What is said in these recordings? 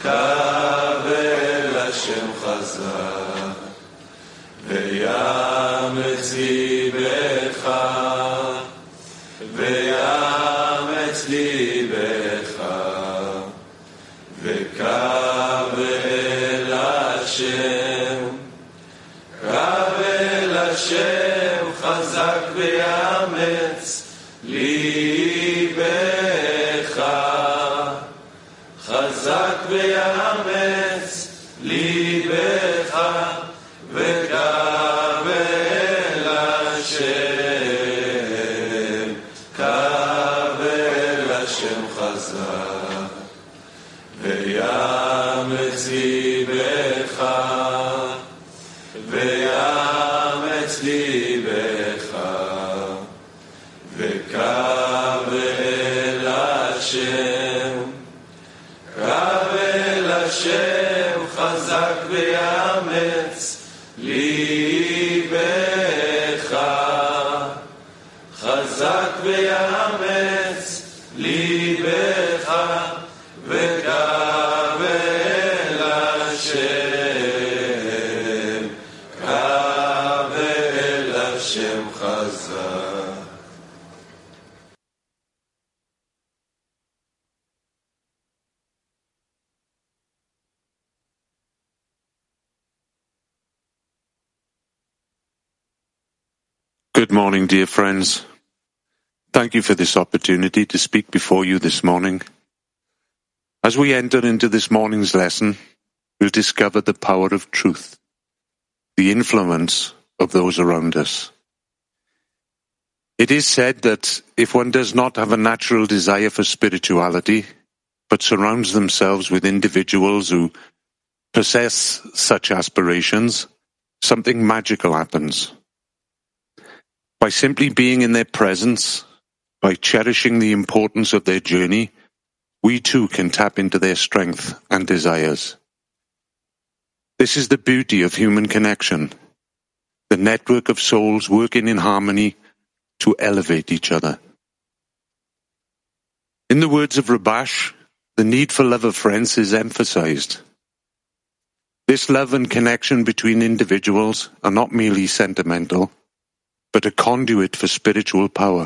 קבל השם חזק, ויאמץ ליבך, ויאמץ ליבך, וקבל השם, קבל השם חזק ויאמץ ליבך, חזק ויאמץ ליבך, וקבל השם, קבל השם חזק, ויאמץ ליבך, ויאמץ ליבך, וקבל השם, קבל השם חזק ויאמץ ליבך, חזק ויאמץ ליבך, וקבל השם, קבל השם חזק. Good morning, dear friends. Thank you for this opportunity to speak before you this morning. As we enter into this morning's lesson, we'll discover the power of truth, the influence of those around us. It is said that if one does not have a natural desire for spirituality, but surrounds themselves with individuals who possess such aspirations, something magical happens. By simply being in their presence, by cherishing the importance of their journey, we too can tap into their strength and desires. This is the beauty of human connection, the network of souls working in harmony to elevate each other. In the words of Rabash, the need for love of friends is emphasized. This love and connection between individuals are not merely sentimental, but a conduit for spiritual power.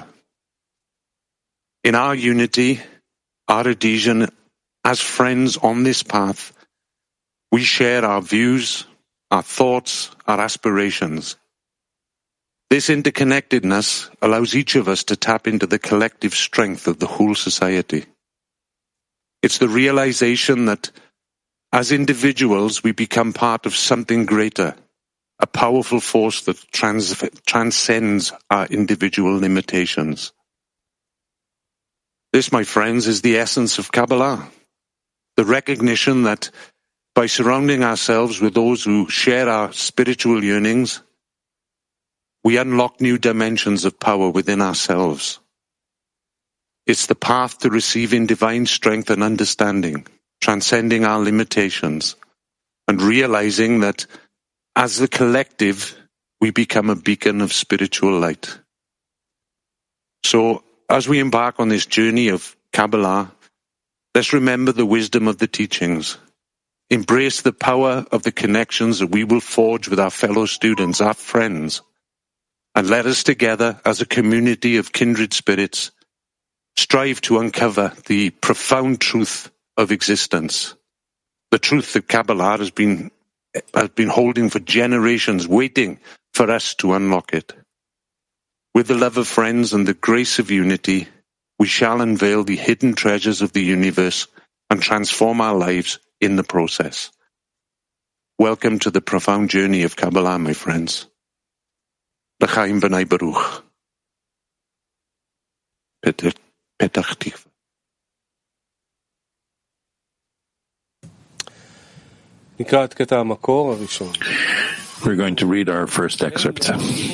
In our unity, our adhesion as friends on this path, we share our views, our thoughts, our aspirations. This interconnectedness allows each of us to tap into the collective strength of the whole society. It's the realization that as individuals we become part of something greater, a powerful force that transcends our individual limitations. This, my friends, is the essence of Kabbalah, the recognition that by surrounding ourselves with those who share our spiritual yearnings, we unlock new dimensions of power within ourselves. It's the path to receiving divine strength and understanding, transcending our limitations, and realizing that as the collective, we become a beacon of spiritual light. So, as we embark on this journey of Kabbalah, let's remember the wisdom of the teachings. Embrace the power of the connections that we will forge with our fellow students, our friends, and let us together, as a community of kindred spirits, strive to uncover the profound truth of existence, the truth that Kabbalah has been holding for generations, waiting for us to unlock it. With the love of friends and the grace of unity, we shall unveil the hidden treasures of the universe and transform our lives in the process. Welcome to the profound journey of Kabbalah, my friends. L'chaim b'nai baruch. Petach Tikva. We're going to read our first excerpt.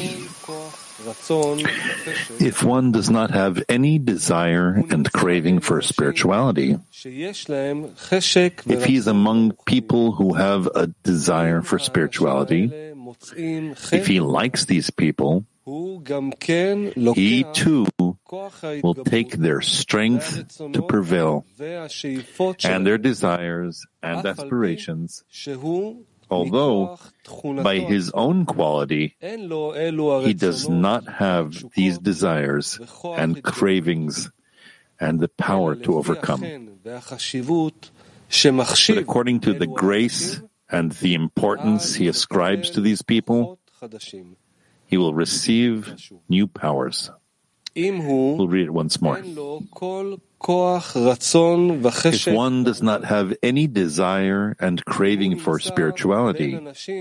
If one does not have any desire and craving for spirituality, if he is among people who have a desire for spirituality, if he likes these people, he too will take their strength to prevail, and their desires and aspirations, although by his own quality he does not have these desires and cravings and the power to overcome. But according to the grace and the importance he ascribes to these people, he will receive new powers. We'll read it once more. If one does not have any desire and craving for spirituality,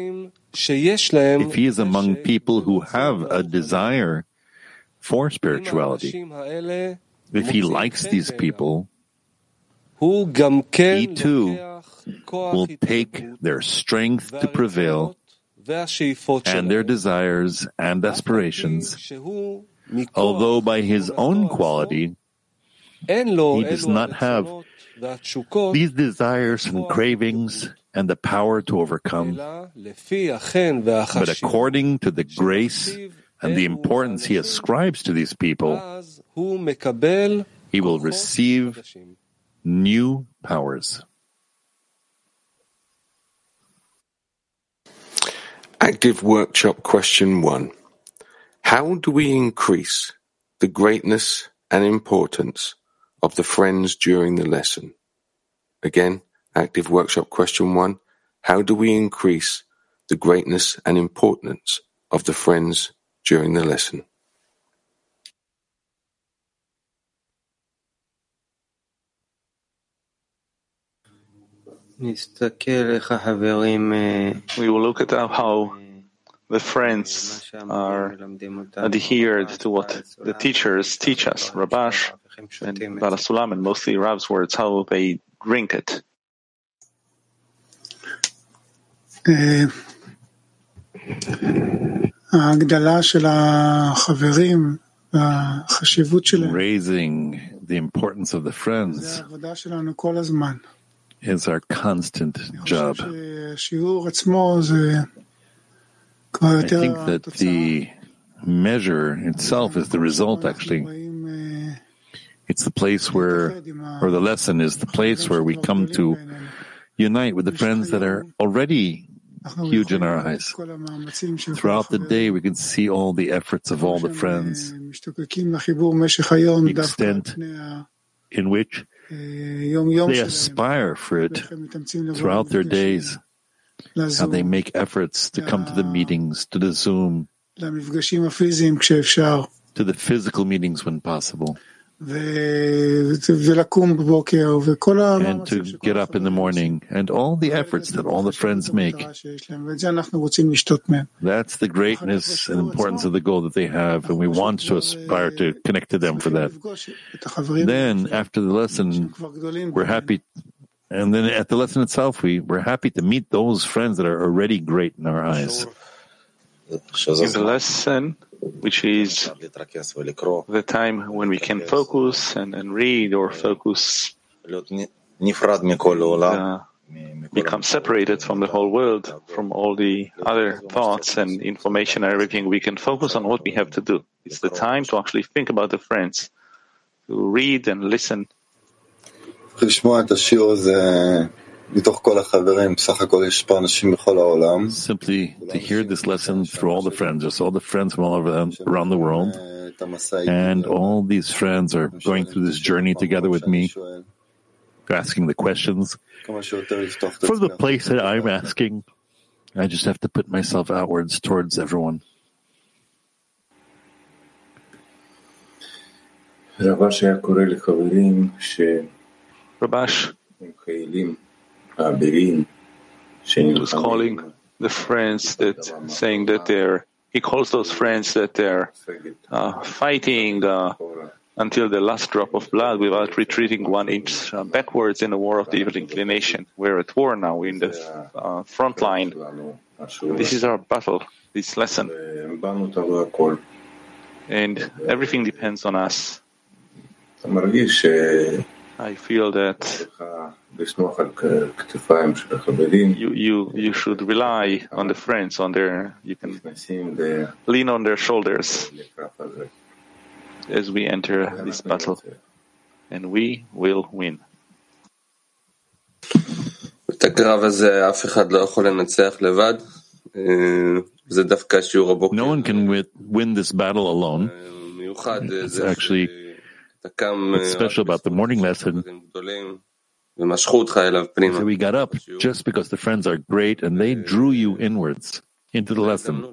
if he is among people who have a desire for spirituality, if he likes these people, he too will take their strength to prevail and their desires and aspirations, although by his own quality he does not have these desires and cravings and the power to overcome. But according to the grace and the importance he ascribes to these people, he will receive new powers. Active Workshop Question 1. How do we increase the greatness and importance of the friends during the lesson? Again, Active Workshop Question 1. How do we increase the greatness and importance of the friends during the lesson? We will look at how the friends are adhered to what the teachers teach us, Rabash and Barasulam, and mostly Rav's words, how they drink it. Raising the importance of the friends is our constant job. I think that the measure itself is the result, actually. It's the place where, or the lesson is the place where we come to unite with the friends that are already huge in our eyes. Throughout the day, we can see all the efforts of all the friends, the extent in which they aspire for it throughout their days, how they make efforts to come to the meetings, to the Zoom, to the physical meetings when possible, and to get up in the morning, and all the efforts that all the friends make. That's the greatness and importance of the goal that they have, and we want to aspire to connect to them for that. Then, after the lesson, we're happy, and then at the lesson itself, we're happy to meet those friends that are already great in our eyes. In the lesson, which is the time when we can focus and read or focus, become separated from the whole world, from all the other thoughts and information and everything. We can focus on what we have to do. It's the time to actually think about the friends, to read and listen. Simply to hear this lesson through all the friends, just all the friends from all around the world, and all these friends are going through this journey together with me, asking the questions. From the place that I'm asking, I just have to put myself outwards towards everyone. Rabash was calling the friends that, saying that he calls those friends that they're fighting until the last drop of blood without retreating 1 inch backwards in the war of the evil inclination. We're at war now in the front line. This is our battle, this lesson. And everything depends on us. I feel that you should rely on the friends, you can lean on their shoulders. Simply to hear this lesson through all the friends, and all the efforts that all the friends make. That's the greatness and importance of the goal that they have, and we want to aspire to connect to them for that. Then, after the lesson, we're happy, and then at the lesson itself, we're happy to meet those friends that are already huge in our eyes. as we enter this battle, and we will win. No one can win this battle alone. It's actually what's special about the morning lesson is that we got up just because the friends are great and they drew you inwards into the lesson.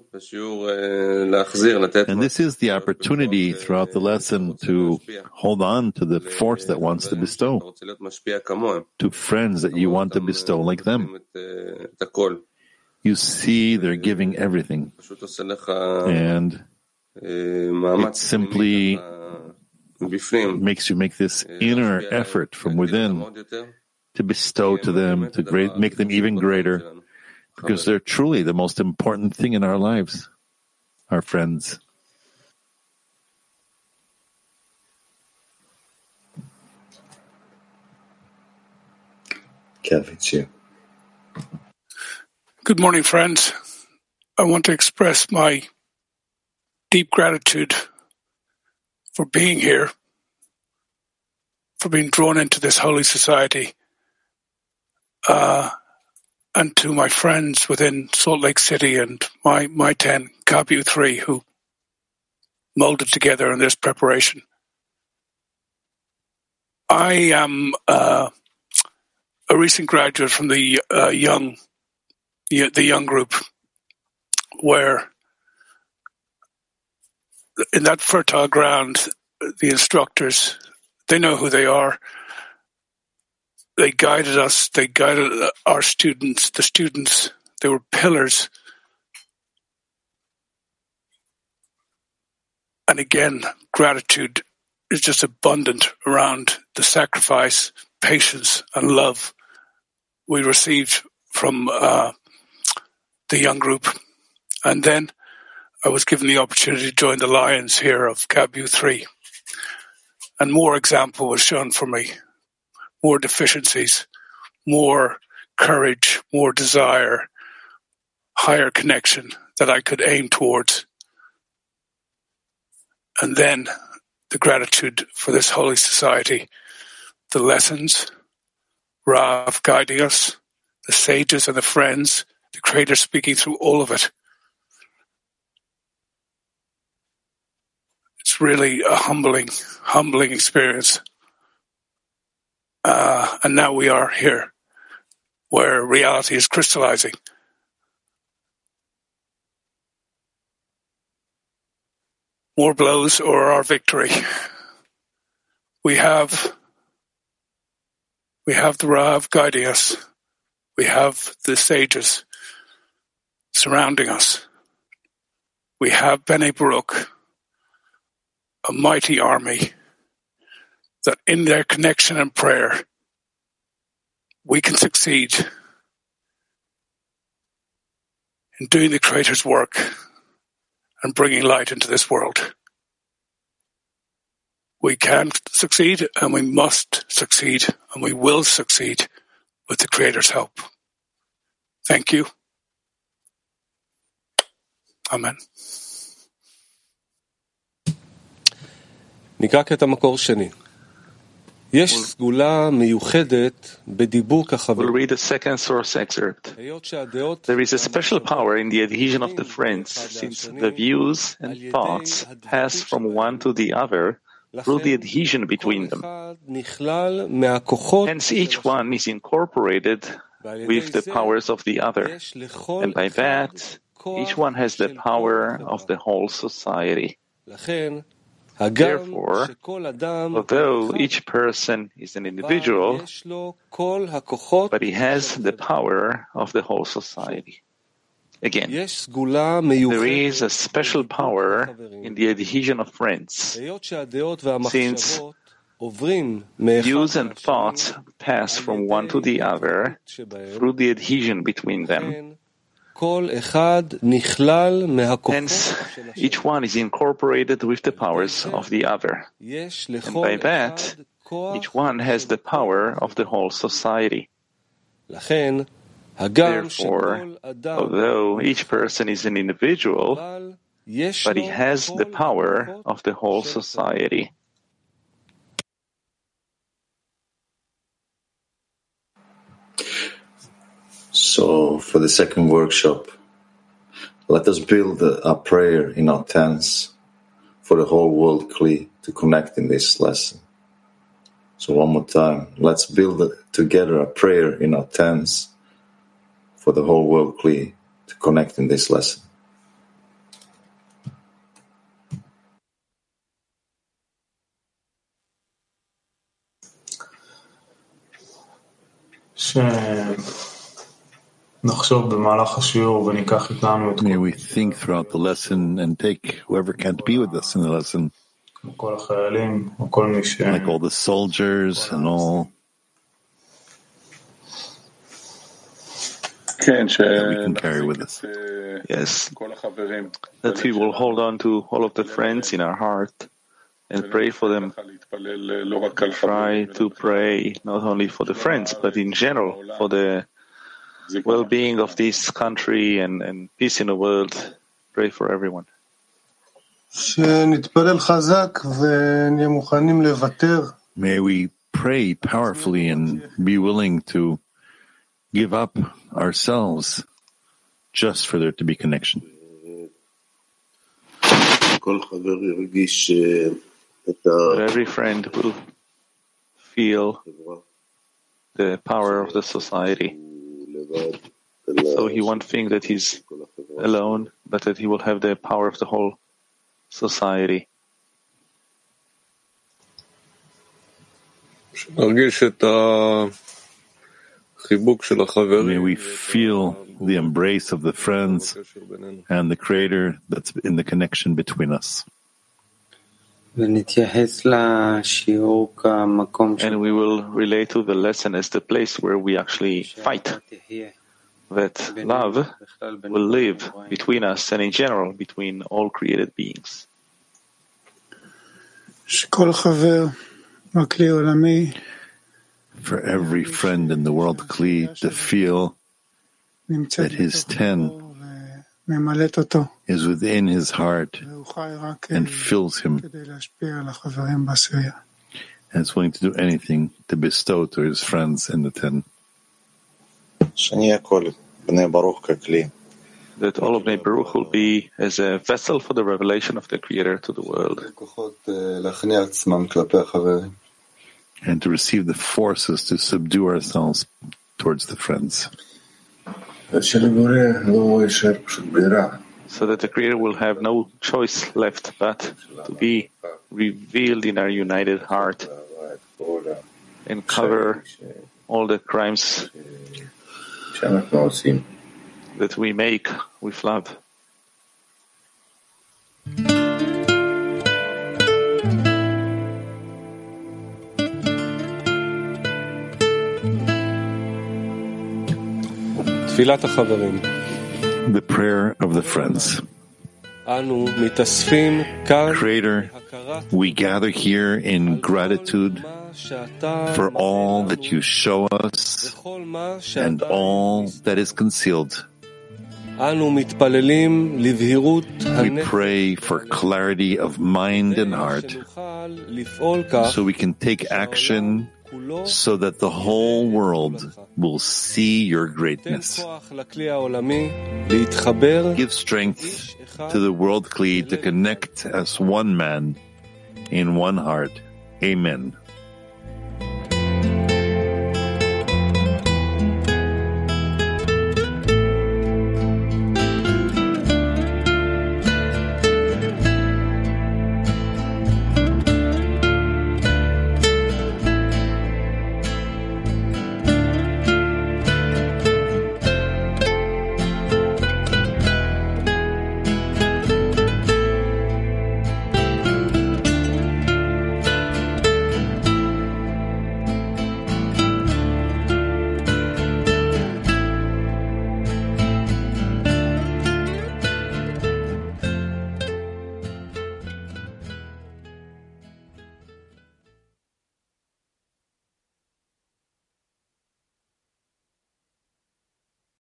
And this is the opportunity throughout the lesson to hold on to the force that wants to bestow, to friends that you want to bestow like them. You see they're giving everything, and it simply makes you make this inner effort from within to bestow to them, to make them even greater, because they're truly the most important thing in our lives, our friends. Good morning, friends. I want to express my deep gratitude for being here, for being drawn into this holy society, and to my friends within Salt Lake City and my 10, KABU 3, who molded together in this preparation. I am a recent graduate from the young group, where in that fertile ground, the instructors, they know who they are. They guided us, they guided our students, the students, they were pillars. And again, gratitude is just abundant around the sacrifice, patience, and love we received from the young group. And then I was given the opportunity to join the Lions here of KABU 3. And more example was shown for me. More deficiencies, more courage, more desire, higher connection that I could aim towards. And then the gratitude for this holy society, the lessons, Rav guiding us, the sages and the friends, the Creator speaking through all of it. It's really a humbling experience. And now we are here, where reality is crystallizing. More blows or our victory. We have the Rav guiding us. We have the sages surrounding us. We have Bnei Baruch, a mighty army that in their connection and prayer, we can succeed in doing the Creator's work and bringing light into this world. We can succeed, and we must succeed, and we will succeed with the Creator's help. Thank you. Amen. נקרא קטע מקור שני. יש סגולה מיוחדת בדיבור כחבר. We'll read the second source excerpt. There is a special power in the adhesion of the friends, since the views and thoughts pass from one to the other through the adhesion between them. Hence, each one is incorporated with the powers of the other, and by that, each one has the power of the whole society. Therefore, although each person is an individual, but he has the power of the whole society. Again, there is a special power in the adhesion of friends, since views and thoughts pass from one to the other through the adhesion between them. Hence, each one is incorporated with the powers of the other. And by that, each one has the power of the whole society. Therefore, although each person is an individual, but he has the power of the whole society. So, for the second workshop, let us build a prayer in our tents for the whole world Kli to connect in this lesson. So one more time, let's build together a prayer in our tents for the whole world Kli to connect in this lesson. May we think throughout the lesson and take whoever can't be with us in the lesson, like all the soldiers and all, that we can carry with us. Yes, that we will hold on to all of the friends in our heart and pray for them. Try to pray not only for the friends, but in general for the well-being of this country and peace in the world. Pray for everyone. May we pray powerfully and be willing to give up ourselves just for there to be connection. That every friend will feel the power of the society. So he won't think that he's alone, but that he will have the power of the whole society. May we feel the embrace of the friends and the Creator that's in the connection between us. And we will relate to the lesson as the place where we actually fight. That love will live between us and in general between all created beings. For every friend in the world Kli to feel that his ten is within his heart and fills him, and is willing to do anything to bestow to his friends in the ten. That all of Bnei Baruch will be as a vessel for the revelation of the Creator to the world. And to receive the forces to subdue ourselves towards the friends. So that the Creator will have no choice left but to be revealed in our united heart and cover all the crimes that we make with love. The prayer of the friends. Creator, we gather here in gratitude for all that you show us and all that is concealed. We pray for clarity of mind and heart so we can take action so that the whole world will see your greatness. Give strength to the world Kli to connect as one man in one heart. Amen.